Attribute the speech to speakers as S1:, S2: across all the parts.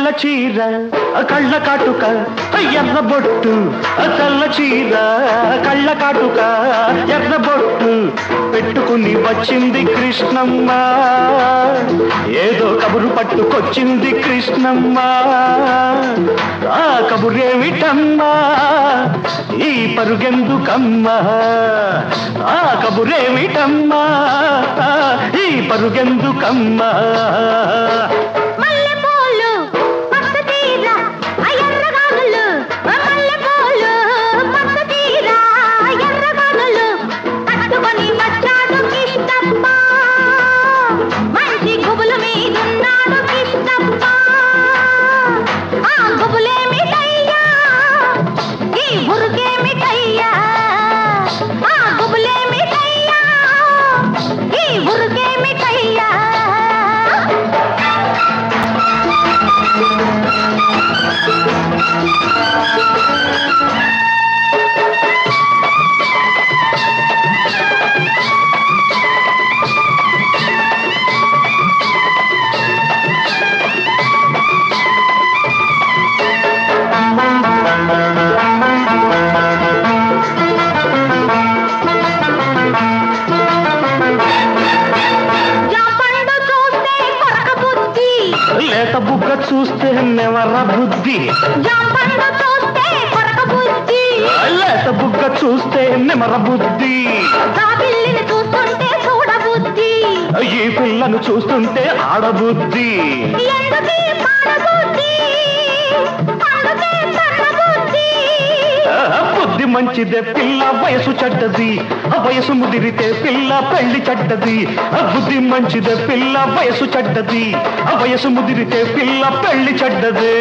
S1: తెల్ల చీర కళ్ళ కాటుక ఎర్ర బొట్టు తెల్ల చీర కళ్ళ కాటుక ఎర్ర బొట్టు పెట్టుకుని వచ్చింది కృష్ణమ్మ ఏదో కబురు పట్టుకొచ్చింది కృష్ణమ్మ ఆ కబురేమిటమ్మా ఈ పరుగెందుకమ్మా ఆ కబురేమిటమ్మా ఈ పరుగెందుకమ్మా లేత బుగ్గ చూస్తే నెవర బుద్ధి లేత బుగ్గ చూస్తే నెమర బుద్ధి ఈ పిల్లను చూస్తుంటే ఆడబుద్ధి బుద్ధి మంచిదే పిల్ల వయసు చెడ్డది వయసు ముదిరితే పిల్ల పెళ్లి చెడ్డది బుద్ధి మంచిదే పిల్ల వయసు చెడ్డది వయసు ముదిరితే పిల్ల పెళ్లి చెడ్డది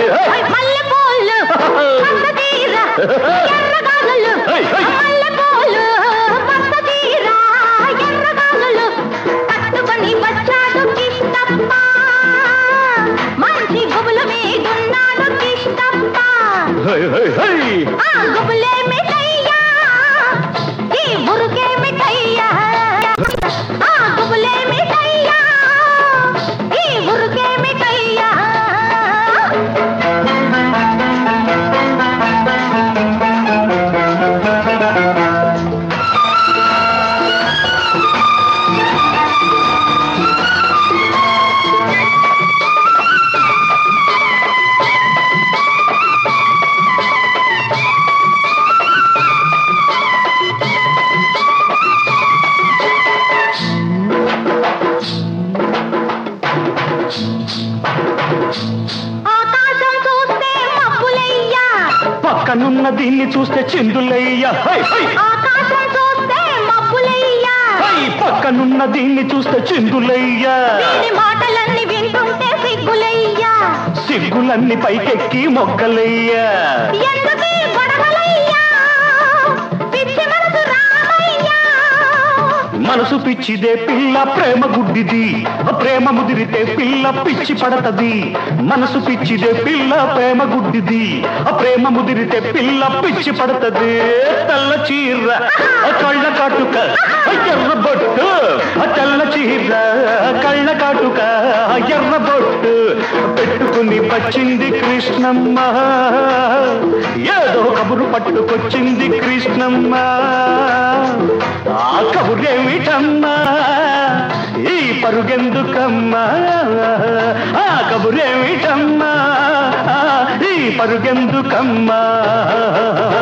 S1: పక్కనున్న దీన్ని చూస్తే చిందులయ్యా పక్కనున్న దీన్ని చూస్తే చిందులయ్యా
S2: మాటలన్నీ వింటుంటే సిగ్గులయ్యా
S1: సిగ్గులన్నీ పైకెక్కి మొగ్గలయ్యా మనసు పిచ్చిదే పిల్ల ప్రేమ గుడ్డిది ప్రేమ ముదిరితే పిల్ల పిచ్చి పడతది మనసు పిచ్చిదే పిల్ల ప్రేమ గుడ్డిది ప్రేమ ముదిరితే పిల్ల పిచ్చి పడతది తెల్ల చీర కళ్ళ కాటుక ఎర్ర బొట్టు తెల్ల చీర కళ్ళ కాటుక ఎర్ర బొట్టు పెట్టుకుని వచ్చింది కృష్ణమ్మ ఏదో కబురు పట్టుకొచ్చింది కృష్ణమ్మ ఆ కబురేమిటమ్మా ఈ పరుగెందుకమ్మా ఆ కబురేమిటమ్మా ఈ పరుగెందుకమ్మా